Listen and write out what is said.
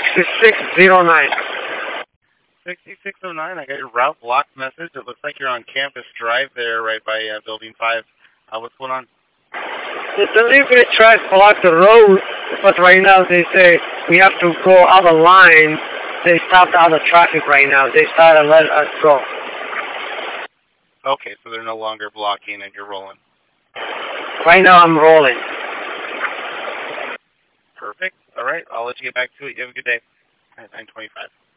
6609. 6609, I got your route blocked message. It looks like you're on Campus Drive there, right by Building 5. What's going on? The delivery truck blocked the road, but right now they say we have to go out of line. They stopped all the traffic right now. They started to let us go. Okay, so they're no longer blocking and you're rolling. Right now I'm rolling. Perfect. All right, I'll let you get back to it. You have a good day. 9:25.